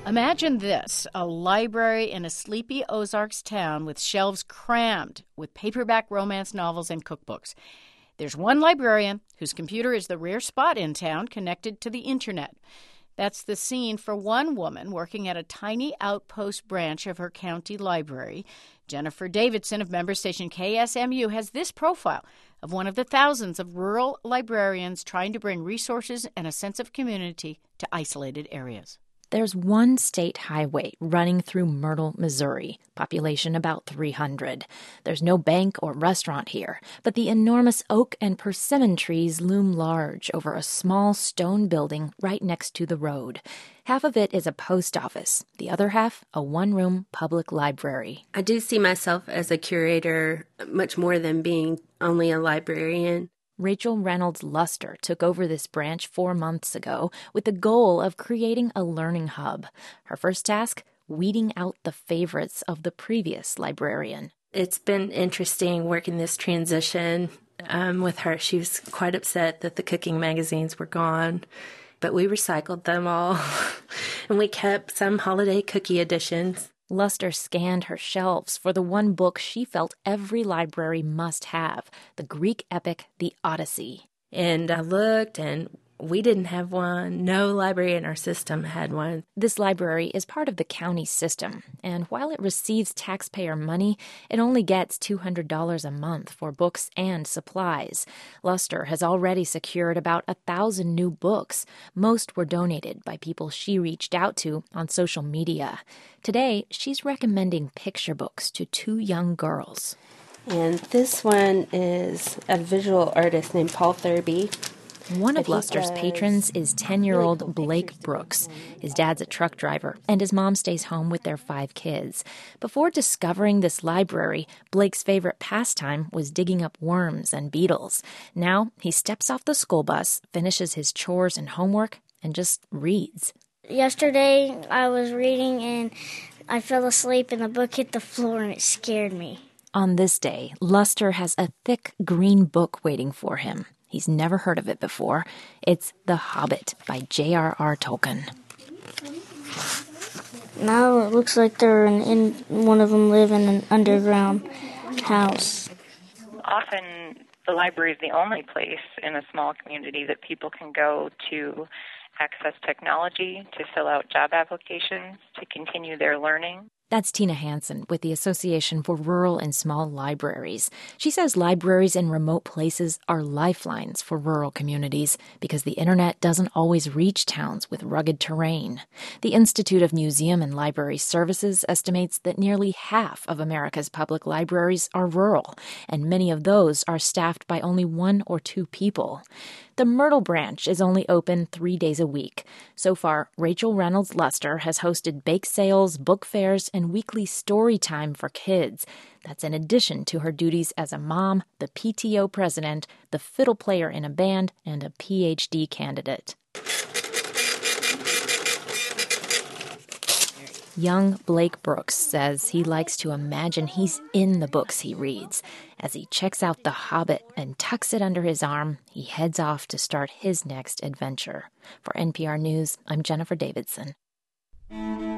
Imagine this, a library in a sleepy Ozarks town with shelves crammed with paperback romance novels and cookbooks. There's one librarian whose computer is the rare spot in town connected to the internet. That's the scene for one woman working at a tiny outpost branch of her county library. Jennifer Davidson of member station KSMU has this profile of one of the thousands of rural librarians trying to bring resources and a sense of community to isolated areas. There's one state highway running through Myrtle, Missouri, population about 300. There's no bank or restaurant here, but the enormous oak and persimmon trees loom large over a small stone building right next to the road. Half of it is a post office, the other half a one-room public library. I do see myself as a curator much more than being only a librarian. Rachel Reynolds Luster took over this branch 4 months ago with the goal of creating a learning hub. Her first task, weeding out the favorites of the previous librarian. It's been interesting working this transition with her. She was quite upset that the cooking magazines were gone, but we recycled them all, and we kept some holiday cookie editions. Luster scanned her shelves for the one book she felt every library must have, the Greek epic, The Odyssey. And I looked, and we didn't have one. No library in our system had one. This library is part of the county system, and while it receives taxpayer money, it only gets $200 a month for books and supplies. Luster has already secured about 1,000 new books. Most were donated by people she reached out to on social media. Today, she's recommending picture books to 2 young girls. And this one is a visual artist named Paul Thurby. One of Luster's patrons is 10-year-old Blake Brooks. His dad's a truck driver, and his mom stays home with their 5 kids. Before discovering this library, Blake's favorite pastime was digging up worms and beetles. Now, he steps off the school bus, finishes his chores and homework, and just reads. Yesterday, I was reading, and I fell asleep, and the book hit the floor, and it scared me. On this day, Luster has a thick green book waiting for him. He's never heard of it before. It's The Hobbit by J.R.R. Tolkien. Now it looks like they're in one of them live in an underground house. Often the library is the only place in a small community that people can go to access technology, to fill out job applications, to continue their learning. That's Tina Hansen with the Association for Rural and Small Libraries. She says libraries in remote places are lifelines for rural communities because the internet doesn't always reach towns with rugged terrain. The Institute of Museum and Library Services estimates that nearly half of America's public libraries are rural, and many of those are staffed by only 1 or 2 people. The Myrtle branch is only open 3 days a week. So far, Rachel Reynolds Luster has hosted bake sales, book fairs, and weekly story time for kids. That's in addition to her duties as a mom, the PTO president, the fiddle player in a band, and a PhD candidate. Young Blake Brooks says he likes to imagine he's in the books he reads. As he checks out The Hobbit and tucks it under his arm, he heads off to start his next adventure. For NPR News, I'm Jennifer Davidson.